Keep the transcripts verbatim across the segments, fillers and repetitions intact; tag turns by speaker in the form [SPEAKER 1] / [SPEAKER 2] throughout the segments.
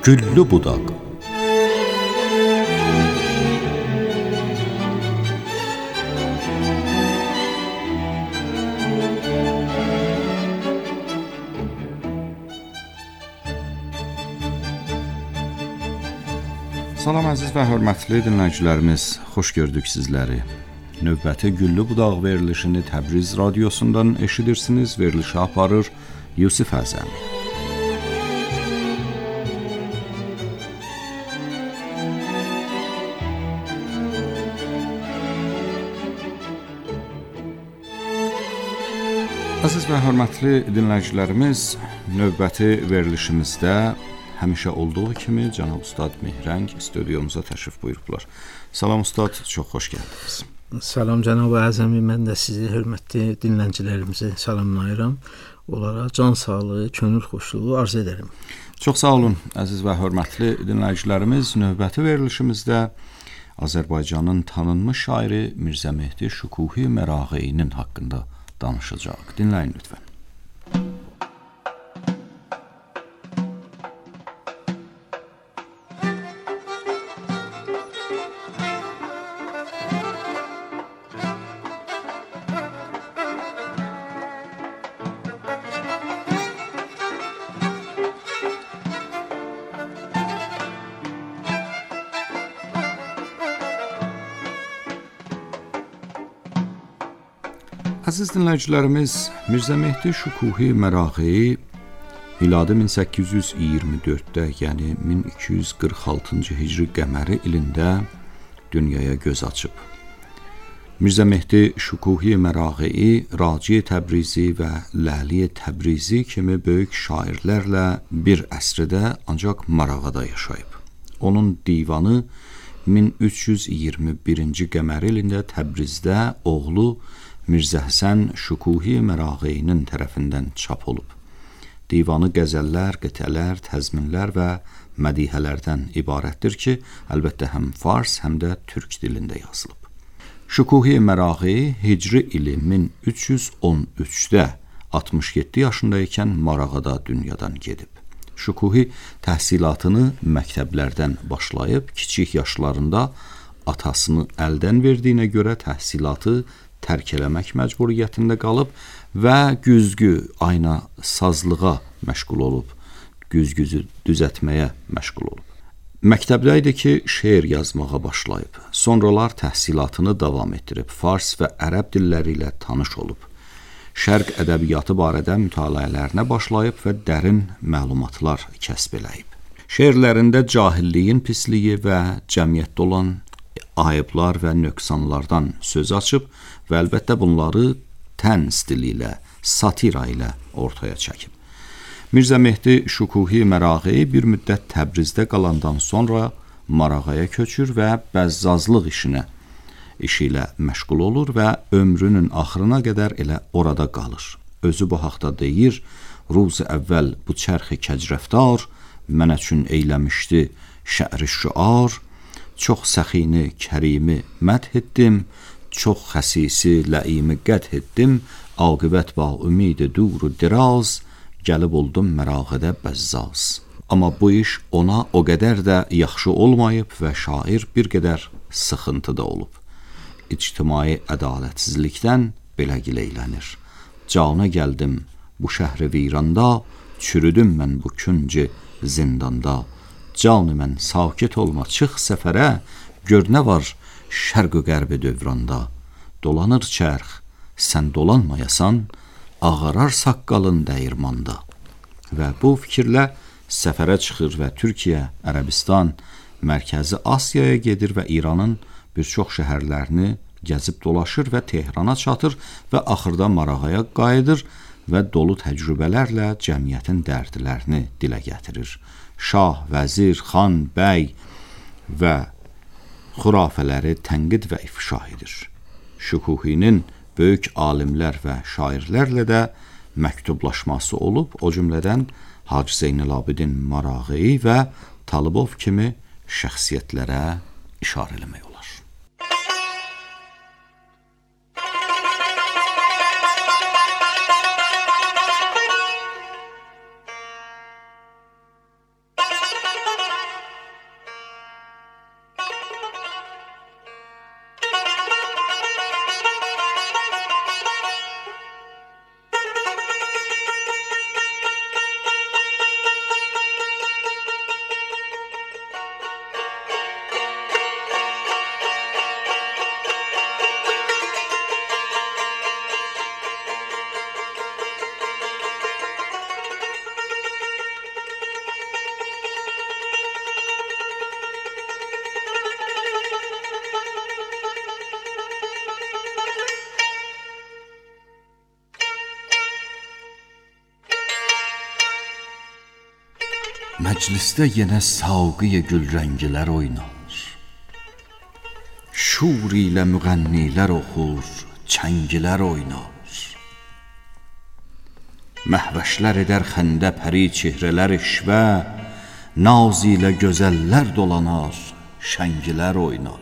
[SPEAKER 1] Güllü budaq. Salam əziz və hörmətli dinləyicilərimiz, xoş gördük sizləri. Növbəti Güllü budaq verilişini Təbriz radiosundan eşidirsiniz, verilişi aparır Yusif Əzəmi. Əziz və hörmətli dinləyicilərimiz, növbəti verilişimizdə həmişə olduğu kimi cənab Ustad Mehrəng stüdyomuza təşrif buyurublar. Salam Ustad, çox xoş gəldiniz.
[SPEAKER 2] Salam cənab Əzəmi, mən də sizi hörmətli dinləyicilərimizi salamlayıram. Onlara can sağlığı, könül xoşluğu arz edərəm.
[SPEAKER 1] Çox sağ olun əziz və hörmətli dinləyicilərimiz. Növbəti verilişimizdə Azərbaycanın tanınmış şairi Mirzə Mehdi Şükuhi Mərağeyinin haqqında danışacaq. Dinləyin lütfən. Əziz dinləyicilərimiz, Mirzə Mehdi Şükuhi Mərağeyi miladi min səkkiz yüz iyirmi dörddə, yəni min iki yüz qırx altıncı hicri qəməri ilində dünyaya göz açıb. Mirzə Mehdi Şükuhi Mərağeyi Raci Təbrizi və Ləli Təbrizi kimi böyük şairlərlə bir əsrdə ancaq Marağada yaşayıb. Onun divanı min üç yüz iyirmi birinci qəməri ilində Təbrizdə oğlu Mirzə Həsən Şükuhi Mərağeyinin tərəfindən çap olub. Divanı qəzəllər, qitələr, təzminlər və mədihələrdən ibarətdir ki, əlbəttə həm fars, həm də türk dilində yazılıb. Şükuhi Mərağeyi hicri ili min üç yüz on üçdə altmış yeddi yaşındaykən Marağada dünyadan gedib. Şükuhi təhsilatını məktəblərdən başlayıb, kiçik yaşlarında atasını əldən verdiyinə görə təhsilatı tərk eləmək məcburiyyətində qalıb və güzgü, ayna sazlığa məşğul olub, güzgüzü düzətməyə məşğul olub. Məktəbdə idi ki, şeir yazmağa başlayıb. Sonralar təhsilatını davam etdirib, fars və ərəb dilləri ilə tanış olub. Şərq ədəbiyyatı barədə mütaliələrinə başlayıb və dərin məlumatlar kəsb eləyib. Şeirlərində cahilliyin pisliyi və cəmiyyətdə olan ayıblar və nöqsanlardan söz açıb və əlbəttə bunları tən stili ilə, satira ilə ortaya çəkib. Mirzə Mehdi Şükuhi Mərağeyi bir müddət Təbrizdə qalandan sonra Marağaya köçür və bəzzazlıq işinə, işi ilə məşğul olur və ömrünün axırına qədər elə orada qalır. Özü bu haqda deyir, ruzi əvvəl bu çərxi kəcrəftar, mənə üçün eyləmişdi şə'ri şüar, çox səxini, kərimi mədh etdim, çox xəsisi, ləimi qət etdim, aqibət ba ümidi duru diraz, gəlib oldum Mərağədə bəzzaz. Amma bu iş ona o qədər də yaxşı olmayıb və şair bir qədər sıxıntıda olub. İctimai ədalətsizlikdən belə gileylənir. Cana gəldim bu şəhri viranda, çürüdüm mən bu künci zindanda. Canı mən sakit olma, çıx səfərə, gör nə var şərq-ü qərbi dövranda. Dolanır çərx, sən dolanmayasan, ağarar saqqalın dəyirmanda. Və bu fikirlə səfərə çıxır və Türkiyə, Ərəbistan, Mərkəzi Asiyaya gedir və İranın bir çox şəhərlərini gəzib dolaşır və Tehrana çatır və axırda Marağaya qayıdır və dolu təcrübələrlə cəmiyyətin dərdlərini dilə gətirir. Şah, vəzir, xan, bəy və xurafələri tənqid və ifşa edir. Şükuhinin böyük alimlər və şairlərlə də məktublaşması olub, o cümlədən Hacı Zeynəlabidin Marağeyi və Talıbov kimi şəxsiyyətlərə işarə eləmək olar. Məclisdə yenə saqi gül rəngilər oynar. Şur ilə müğənnilər oxur, çəngilər oynar. Məhvəşlər edər xəndə pəri çehrələr işvə, naz ilə gözəllər dolanar, şəngilər oynar.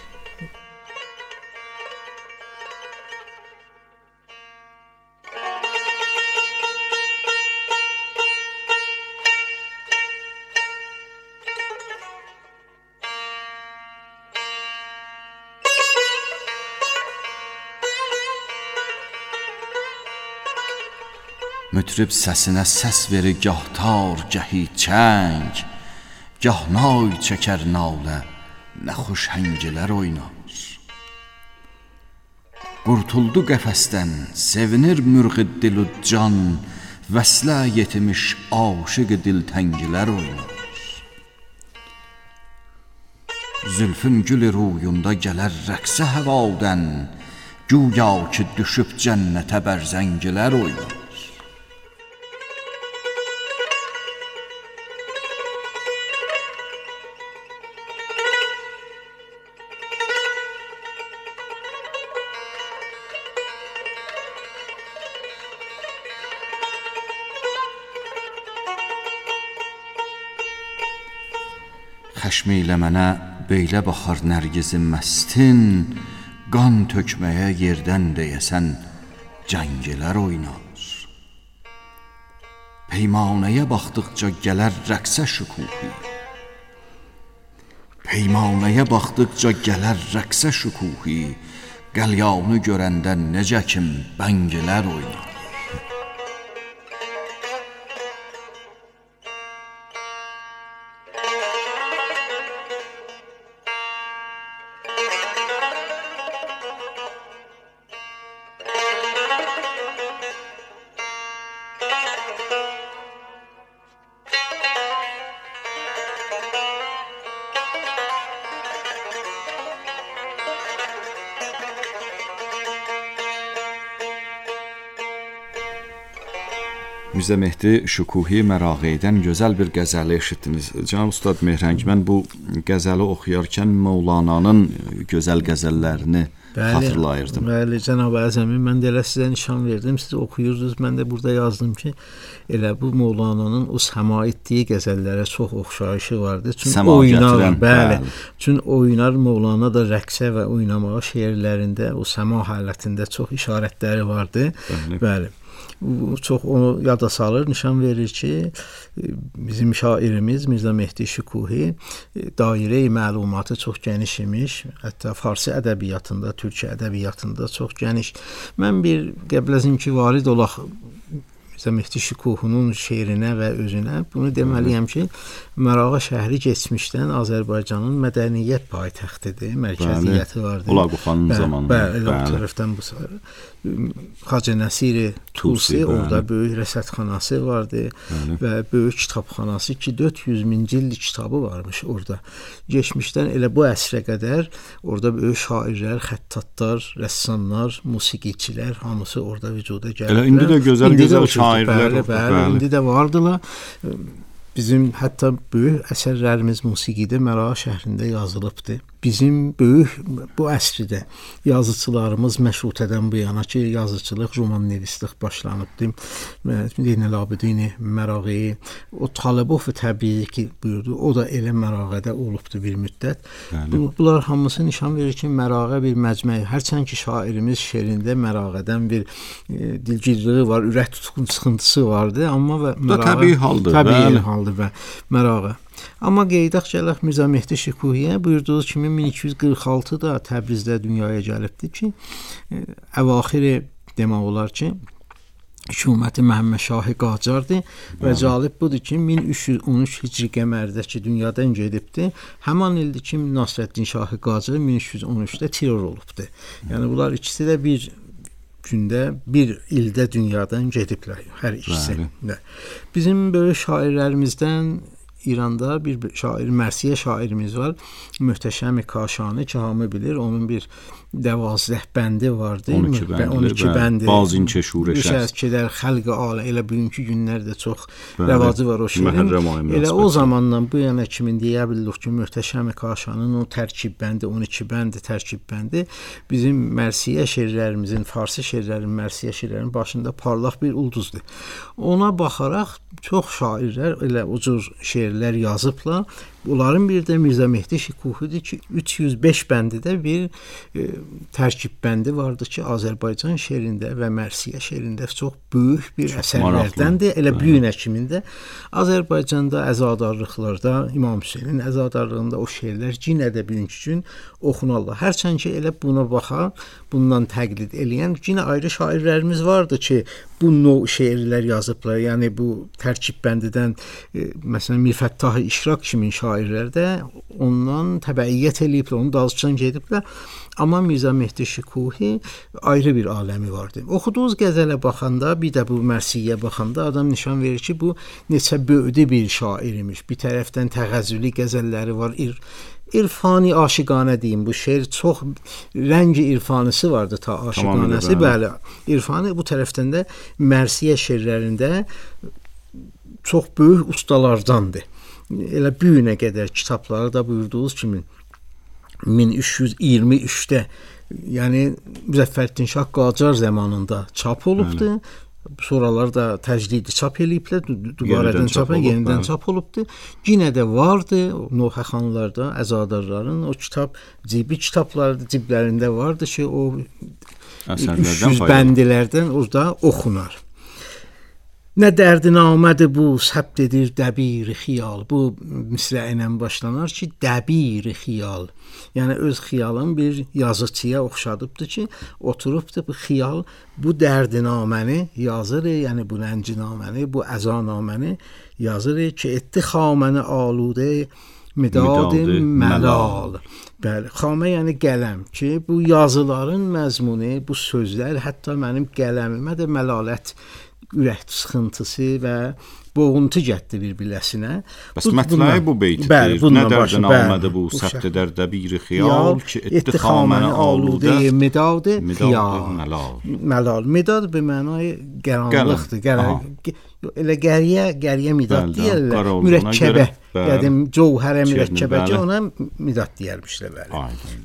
[SPEAKER 1] Mütrib səsinə səs verir gah tar, gahi çəng, gah nay çəkər nalə, nə xoş həngilər oynar. Qurtuldu qəfəsdən, sevinir mürği dilu can, vəslə yetimiş aşıqı diltəngilər oynar. Zülfün gülü ruyunda gələr rəqsə həvadən, güya ki düşüb cənnətə bərzəngilər oynar. Xəşmi ilə mənə beylə baxar nərgizin məstin, qan tökməyə yerdən deyəsən cəngilər oynar. Peymanəyə baxdıqca gələr rəqsə şükuhi, Peymanəyə baxdıqca gələr rəqsə şükuhi, qəlyanı görəndə necə kim bəngilər oynar. Mirzə Mehdi Şükuhi Mərağeyidən gözəl bir qəzəli eşitdiniz. Cənab Ustad Mehrəng, mən bu qəzəli oxuyarkən Mövlananın gözəl qəzəllərini bəli, xatırlayırdım.
[SPEAKER 2] Bəli, Cənab Əzəmi, mən də elə sizə nişan verdim, siz oxuyurdunuz, mən də burada yazdım ki, elə bu Mövlananın o səma etdiyi qəzəllərə çox oxşayışı vardı. Çünki
[SPEAKER 1] səma
[SPEAKER 2] oynar,
[SPEAKER 1] gətirən,
[SPEAKER 2] bəli,
[SPEAKER 1] bəli.
[SPEAKER 2] Çünki oynar Mövlana da rəqsə və oynamağa şeirlərində o səma halətində çox işarətləri vardı. Bəli. bəli. Çox onu yada salır, nişan verir ki, bizim şairimiz Mirzə Mehdi Şükuhi dairə-i məlumatı çox geniş imiş. Hətta Farsi ədəbiyyatında, Türkçə ədəbiyyatında çox geniş. Mən bir qəbləzim ki, varid olaq Mirzə Mehdi Şükuhunun şeirinə və özünə bunu deməliyəm ki, Mərağa şəhəri keçmişdən Azərbaycanın mədəniyyət paytaxtıdır, mərkəziyyəti vardır.
[SPEAKER 1] Ulaqoxanın zamanında.
[SPEAKER 2] Bəli, elə o tərəfdən bu Xacə Nəsiri Tusi, orada böyük rəsədxanası vardı bəli. Və böyük kitabxanası ki, dörd yüz min cildi kitabı varmış orada. Geçmişdən elə bu əsrə qədər orada böyük şairlər, xəttatlar, rəssamlar, musiqiçilər hamısı orada vücuda gəliblər.
[SPEAKER 1] Elə indi də gözəl-gözəl şairlər
[SPEAKER 2] bəli, bəli, indi də vardılar. Bizim hətta böyük əsərlərimiz musiqidə Mərağa şəhrində yazılıbdır. Bizim böyük bu əsrdə yazıçılarımız məşrutədən bu yana ki, yazıçılıq, romannivislik başlanıbdır. Zeynəl-Abidin Məraği, o Talibov təbii ki, buyurdu, o da elə Mərağədə olubdur bir müddət. Bu, bunlar hamısı nişan verir ki, Mərağa bir məcməyi. Hərçənd ki, şairimiz şeirində Mərağədən bir e, dilgirliyi var, ürək tutqun sıxıntısı vardı, amma və Mərağa
[SPEAKER 1] təbii haldır,
[SPEAKER 2] təbii
[SPEAKER 1] bəli.
[SPEAKER 2] haldır və Mərağa. Amma qeydaq gələk Mirzə Mehdi Şükuhiyə buyurduğu kimi min iki yüz qırx altıda Təbrizdə dünyaya gəlibdir ki, əvaxiri demək olar ki, hökuməti Məhəmməd Şahı Qacardır və cəlib budur ki, min üç yüz on üç hicri qəmərindəki dünyadan gedibdir. Həman ildir ki, Nasrəddin Şahı Qacar min üç yüz on üçdə terror olubdur. Yəni bunlar ikisi də bir gündə, bir ildə dünyadan gediblər, hər ikisi. Bəli. Bizim böyük şairlərimizdən İranda bir şair, Mərsiyə şairimiz var. Möhtəşəm Kaşani ki, hamı bilir. Onun bir doozdə bəndi vardı.
[SPEAKER 1] on iki bəndli,
[SPEAKER 2] on iki bəndi.
[SPEAKER 1] Bazinçə şurəşəst.
[SPEAKER 2] Şəskilər xalq alə elə bugünkü günlərdə çox rəvacı var o şeirin. Elə o zamandan bu yana kimi deyə bilərik ki, Möhtəşəm Kaşanın o tərkib bəndi, on iki bəndi, tərkib bəndi bizim mərsiyə şeirlərimizin, farsi şeirlərin, mərsiyə şeirlərin başında parlaq bir ulduzdur. Ona baxaraq çox şairlər elə o cür şeirlər yazıblar. Bunların bir də Mirzə Mehdi Şükuhidir ki, üç yüz beş bəndidə bir e, tərkib bəndi vardı ki, Azərbaycan şeirində və mərsiyə şeirində çox böyük bir çox əsərlərdəndir. Elə bu günə kimində Azərbaycanda əzadarlıqlarda, İmam Hüseynin əzadarlığında o şeirlər yenə də bugünkü gün oxunurlar. Hərçənd ki, elə buna baxan, bundan təqlid eləyən yenə ayrı şairlərimiz vardı ki, bu növ şeirlər yazıblar. Yəni bu tərkib bəndidən e, məsələn Mirfəttah İşraq kimi şairlər də ondan təbəiyyət eləyiblər, onu dalışcan gediblər. Amma Mirzə Mehdi Şükuhi ayrı bir aləmi vardı. Oxuduğunuz qəzələ baxanda, bir də bu mərsiyə baxanda adam nişan verir ki, bu neçə böyüdü bir şair imiş. Bir tərəfdən təğəzzüli qəzəlləri var, ir İrfani aşiqanə deyim, bu şeir çox rəngi irfanisi vardı ta aşiqanəsi, bəli. İrfani bu tərəfdən də mərsiyə şeirlərində çox böyük ustalardandır. Elə bu günə qədər kitabları da buyurduğunuz kimi min üç yüz iyirmi üçdə, yəni Müzəffəreddin Şah Qacar zamanında çap olubdu. Bəli. Sonralar da təcdidi çap eləyiblər, dubarədən çap, yenidən çap olubdu. Yenə də vardı, Nohəxanlarda, əzadarların o kitab, cibi kitabları ciblərində vardı ki, o üç yüz bəndilərdən orada oxunar. Nə dərdinamədir bu, səbt edir dəbir xiyal. Bu misrə ilə başlanır ki, dəbir xiyal. Yəni öz xiyalın bir yazıçıya oxşadıbdır ki, oturubdur bu xiyal, bu dərdinaməni yazır, yəni bu rəncinaməni, bu əzanaməni yazır ki, etdi xaməni aludə midad məlal. Bəli, xamə yəni qələm ki, bu yazıların məzmunu, bu sözlər hətta mənim qələmimə də məlalət, ürək sıxıntısı və boğuntu gətdi bir-birləsinə.
[SPEAKER 1] Bəs mətləyi bu beytidir. Bəli, nə dərdinamədir bu, səbt edər dəbir xiyal ki, etdi xaməni aludə
[SPEAKER 2] midad xiyal.
[SPEAKER 1] Məlal.
[SPEAKER 2] Məlal. Midad bir mənayı qaranlıqdır. Elə qəriyə, qəriyə midad deyirlər. Mürəkkəbə. Yəni cəvhərə mürəkkəbə ki, ona midad deyərmişlər. Bəli.
[SPEAKER 1] Aydın.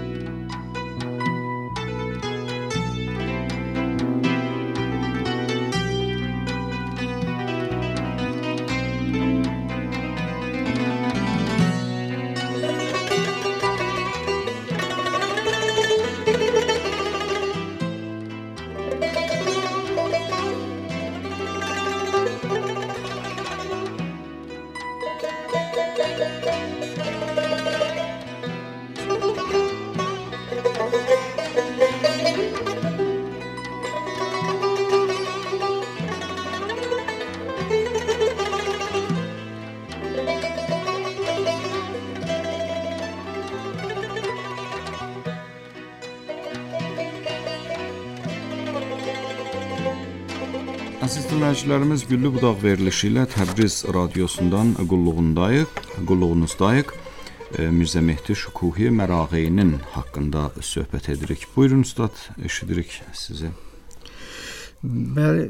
[SPEAKER 1] Əziz dinləyicilərimiz, Güllü Budaq verilişi ilə Təbriz radiosundan qulluğundayıq, qulluğunuzdayıq. Mirzə Mehdi Şükuhi Mərağeyinin haqqında söhbət edirik. Buyurun ustad, eşidirik sizi.
[SPEAKER 2] Bəli,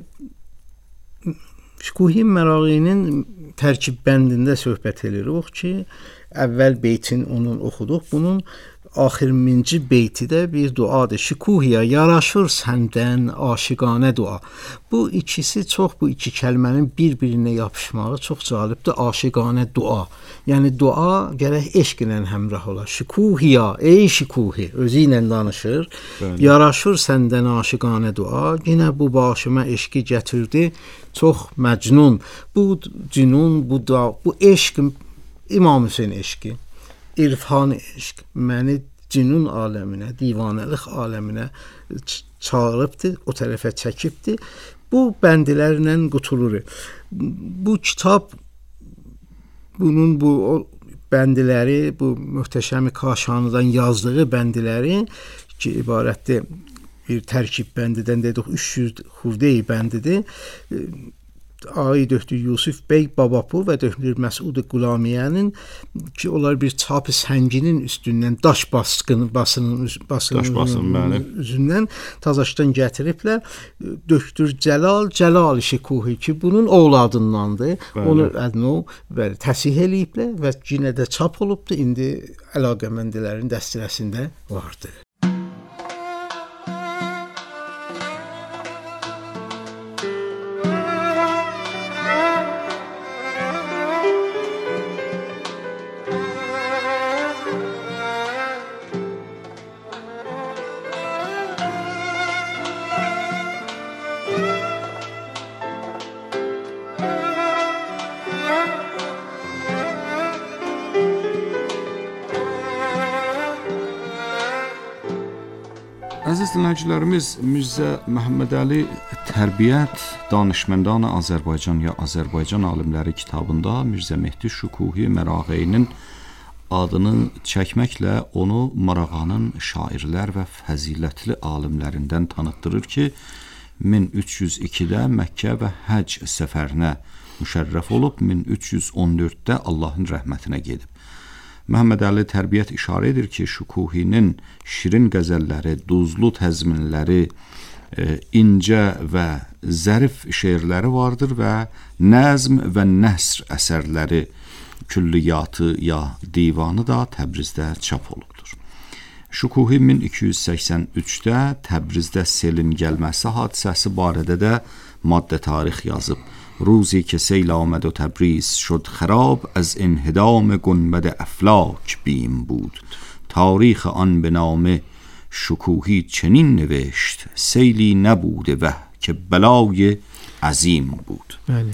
[SPEAKER 2] Şükuhi Mərağeyinin tərkib bəndində söhbət edirik ki, əvvəl beytin onun oxuduq. Bunun axırıncı beyti də bir duadır. Şükuhiya yaraşır səndən aşiqanə dua. Bu ikisi çox, bu iki kəlmənin bir-birinə yapışmağı çox cəlibdir. Aşiqanə dua. Yəni dua gərək eşq ilə həmrəh ola. Şükuhiya, ey şükuhi, özü ilə danışır. Bəli. Yaraşır səndən aşiqanə dua. Yenə bu başıma eşqi gətirdi. Çox məcnun. Bu cünun, bu dua, bu eşq İmam Hüseyn eşqi. İrfan eşq məni cünun aləminə, divanəlik aləminə çağırıbdır, o tərəfə çəkibdir. Bu bəndilərlə qutulur. Bu kitab, bunun bu bəndiləri, bu Möhtəşəm Kaşanıdan yazdığı bəndiləri ki, ibarətdir bir tərkib bəndidən dedik, üç yüz xurdeyi bəndidir. Ağay Döktür Yusuf Bey Babapur və Döktür Məsud Qulamiyənin ki, onlar bir çapı sənginin üstündən daş baskını basının basının üzündən Tazaşdan gətiriblər. Döktür Cəlal Cəlal Şikuhi ki, bunun oğladındandır. Onu ədno bəli təsih eləyiblər və yenə də çap olubdu. İndi əlaqəməndələrin dəstəsində vardır.
[SPEAKER 1] Əziz dinləyicilərimiz, Mirzə Məhəmmədəli Tərbiyyət Danışmandan Azərbaycan ya Azərbaycan alimləri kitabında Mirzə Mehdi Şükuhi Mərağeyinin adını çəkməklə onu Marağanın şairlər və fəzilətli alimlərindən tanıtdırır ki, min üç yüz ikidə Məkkə və Həcc səfərinə müşərrəf olub, min üç yüz on dörddə Allahın rəhmətinə gedib. Məhəmmədəli Tərbiyyət işarə edir ki, Şükuhinin şirin qəzəlləri, duzlu təzminləri, e, incə və zərif şeirləri vardır və nəzm və nəsr əsərləri, külliyatı ya divanı da Təbrizdə çap olubdur. Şükuhi min iki yüz səksən üçdə Təbrizdə selin gəlməsi hadisəsi barədə də maddə tarix yazıb. روزی که سیل آمد و تبریز شد خراب از انهدام گنبد افلاک بیم بود تاریخ آن به نام شکوهی چنین نوشت سیلی نبوده و که بلای عظیم بود.
[SPEAKER 2] Bəli.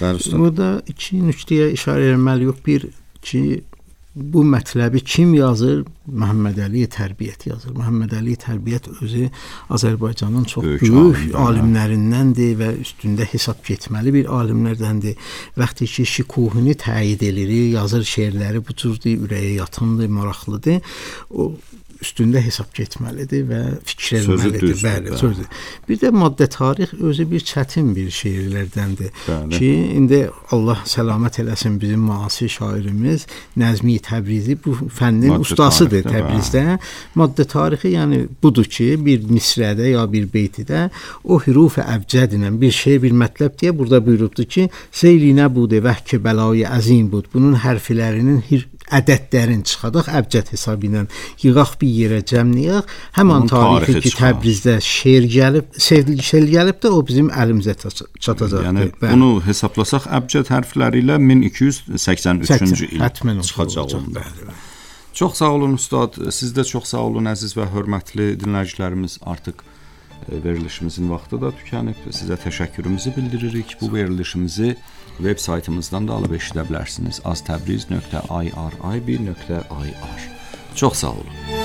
[SPEAKER 2] Burada iki nöqtəyə işarə etməli yox, bir ki bu mətləbi kim yazır? Məhəmmədəli Tərbiyyət yazır. Məhəmmədəli Tərbiyyət özü Azərbaycanın çox böyük, böyük alimlərindəndir və üstündə hesab getməli bir alimlərdəndir. Vaxtı ki Şükuhini təyid edir, yazır şeirləri bu cürdə ürəyə yatımdır, maraqlıdır. O üstündə hesab getməlidir və fikir etməlidir. Bəli, sözü. Bir də maddə tarix özü bir çətin bir şeirlərdəndir. Bəli. Ki indi Allah səlamət eləsin bizim müasir şairimiz Nəzmi Təbrizi bu fənnin maddə ustasıdır Təbrizdə. Maddə tarixi yəni budur ki, bir misrədə ya bir beytidə o hüruf-i əbcəd ilə bir şey, bir mətləb deyə burada buyurubdur ki, seyli nəbude vəhki bəlayı əzim bud. Bunun hərflərinin hir ədədlərin çıxadaq əbcəd hesabı ilə yığaq bir yerə cəmləyək. Həman tarixi ki Təbrizdə şeir gəlib, sevgili şeir gəlib də o bizim əlimizə çatacaqdır.
[SPEAKER 1] Yəni bunu hesablasaq əbcəd hərfləri ilə min iki yüz səksən üçüncü il çıxacaq onda. Çox sağ olun ustad, siz də çox sağ olun əziz və hörmətli dinləyicilərimiz. Artıq verilişimizin vaxtı da tükənib. Sizə təşəkkürümüzü bildiririk. Bu verilişimizi web saytımızdan da alıb eşidə bilərsiniz. aztəbriz nöqtə i r i b nöqtə i r. Çox sağ olun.